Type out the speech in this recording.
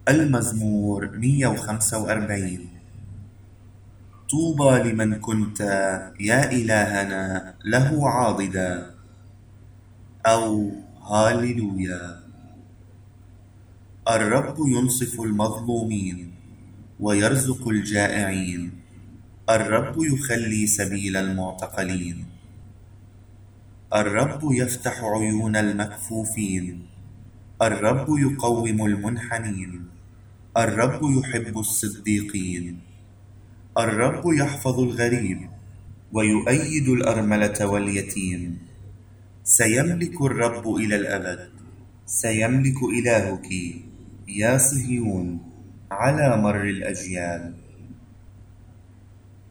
المزمور 145. طوبى لمن كنت يا إلهنا له عاضدا، أو هاليلويا. الرب ينصف المظلومين ويرزق الجائعين، الرب يخلي سبيل المعتقلين، الرب يفتح عيون المكفوفين، الرب يقوم المنحنين، الرب يحب الصديقين، الرب يحفظ الغريب ويؤيد الأرملة واليتيم. سيملك الرب إلى الأبد، سيملك إلهك يا صهيون على مر الأجيال.